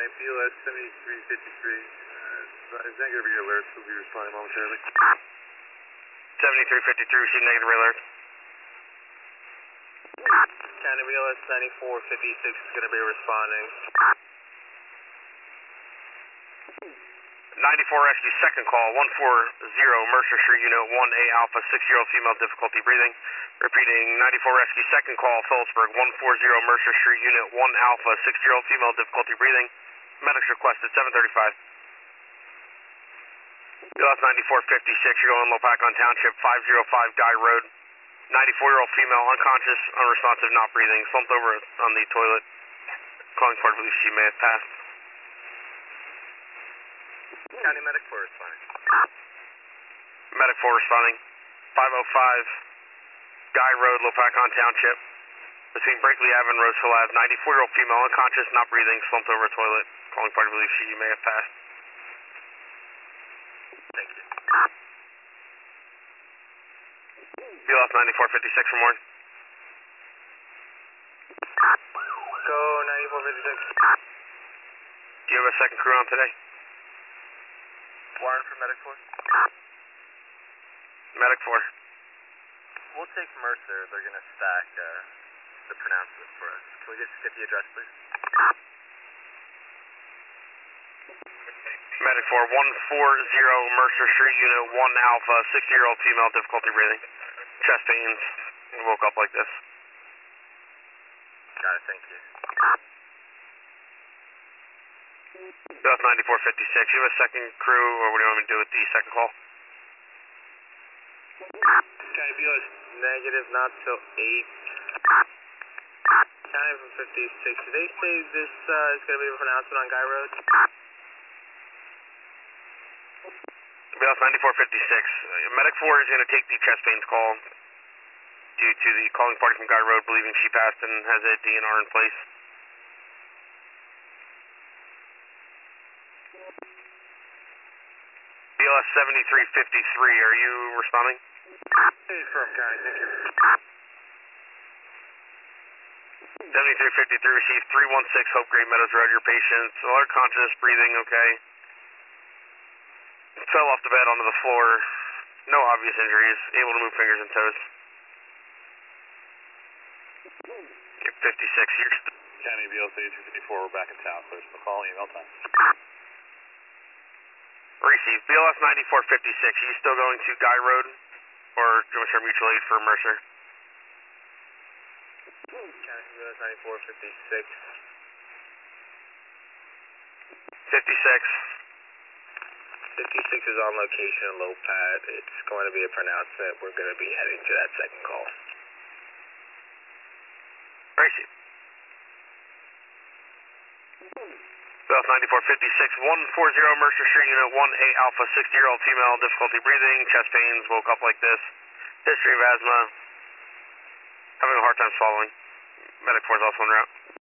BLS 7353. Is negative your alert, so we'll be responding momentarily. 7353, receive negative alert. County BLS 9456 is going to be responding. 94 rescue, second call, 140 Mercer Street, Unit 1A Alpha, 6-year-old female, difficulty breathing. Repeating, 94 rescue, second call, Phillipsburg, 140 Mercer Street, Unit 1 Alpha, 6-year-old female, difficulty breathing. Medics requested, 735. BLS 9456, you're going Lopakon Township, 505 Guy Road. 94-year-old female, unconscious, unresponsive, not breathing, slumped over on the toilet. Calling for belief she may have passed. County Medic 4 responding. Medic 4 responding. 505 Guy Road, Lopakon Township. Between Brinkley Ave and Roseville Ave, 94-year-old female, unconscious, not breathing, slumped over a toilet. Calling party belief she may have passed. Thank you. BLS 9456 for more. Go 9456. Do you have a second crew on today? Warren for Medic 4. Medic 4. We'll take Mercer. They're going to stack the pronouncement for us. Can we just get the address, please? Medic 4, 140 Mercer Street, Unit 1 Alpha, 60-year-old female, difficulty breathing. Chest pains, woke up like this. Got it, thank you. BLS 9456, you have a second crew, or what do you want me to do with the second call? County BLS negative, not till 8. County from 56, did they say this is going to be a pronouncement on Guy Road? BLS 9456, Medic 4 is going to take the chest pains call due to the calling party from Guy Road believing she passed and has a DNR in place. BLS 7353, are you responding? Hey, firm, County, thank you. 7353 received 316 Hope Great Meadows Road, your patient. Alert, conscious, breathing, okay. Fell off the bed onto the floor. No obvious injuries. Able to move fingers and toes. You're 56. You're County BLS 8254, we're back in town. Clear from the call, email time. received. BLS 9456. Are you still going to Guy Road? Or do you want to share mutual aid for Mercer? County BLS 9456. 56. 56 is on location in low pad. It's going to be a pronouncement. We're going to be heading to that second call. Received. BLS 9456, 140 Mercer Street, Unit 1A Alpha, 60-year-old female, difficulty breathing, chest pains, woke up like this, history of asthma, having a hard time swallowing. Medic 4 is also en route.